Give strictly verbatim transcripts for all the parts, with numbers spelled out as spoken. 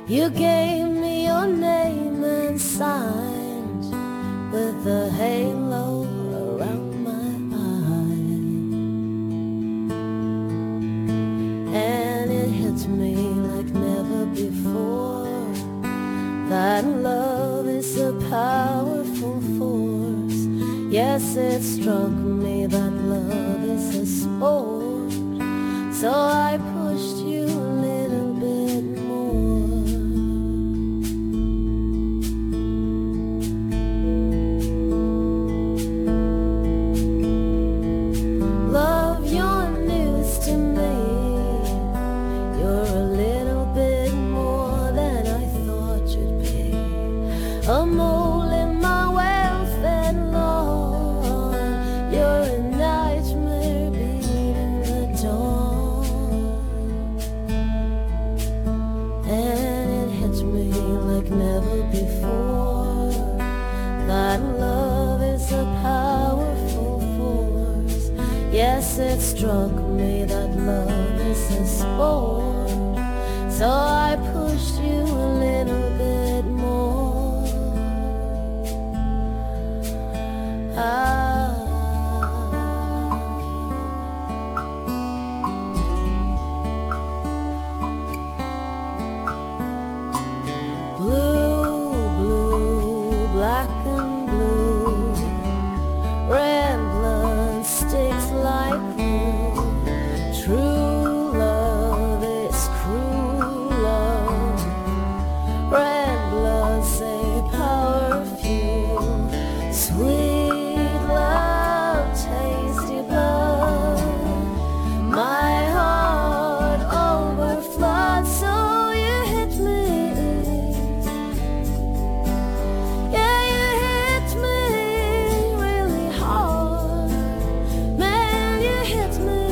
You gave me your name and signed with a halo around my eye, and it hits me like never before that love is a powerful force. Yes, it struck me that love is a sport, so I pushed you a little bit more. Love, you're news to me. You're a little bit more than I thought you'd be. A mole in my well-fed lawn. You're a nightmare beating the dawn, and it hits me like never before that love is a powerful force. Yes, it struck me that love is a sport, so I pushed you a little bit more. Ah. Blue, blue, black and blue, red blood sticks like glue. True love is cruel love. Red blood say power fuel. Sweet love, tasty blood. My heart overflowed, so you hit me. Yeah, you hit me really hard. Man, you hit me.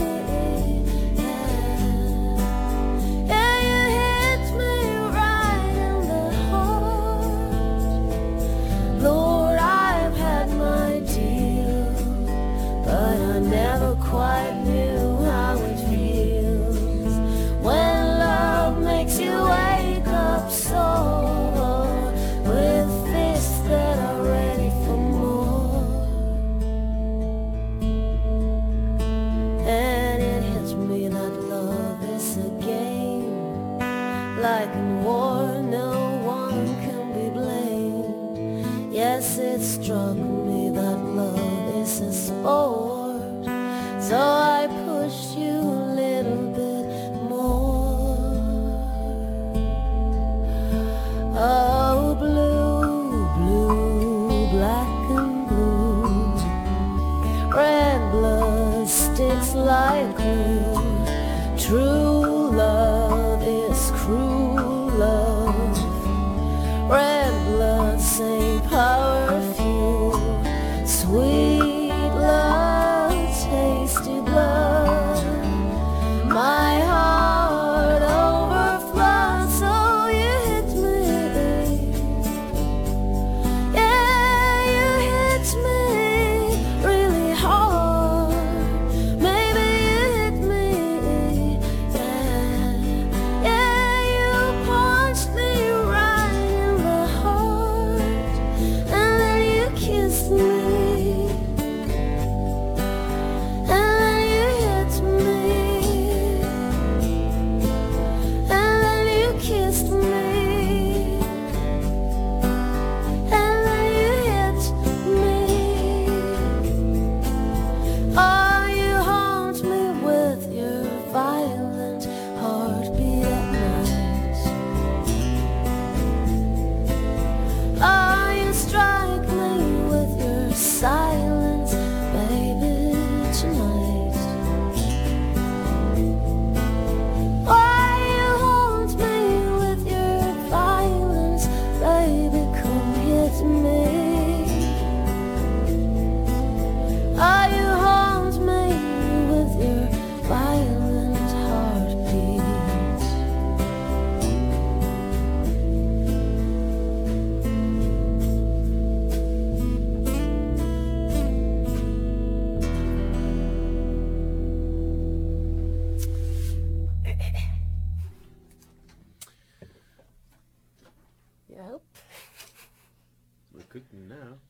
Yeah, yeah, you hit me right in the heart. Lord, I've had my deal, but I never quite knew how it feels when love makes you wake up sore with fists that are ready for more. And it hits me that love is a game. Like in war, no one can be blamed. Yes, it struck me that love is a sport, so I pushed you a little bit more. Oh, blue, blue, black and blue, red blood sticks like glue. True love is cruel love. Red blood say power fuel. Sweet love, tasty blood. My heart overflowed, so you hit me. Yeah, you hit me really hard. Maybe you hit me. Yeah. Yep. We're cooking now.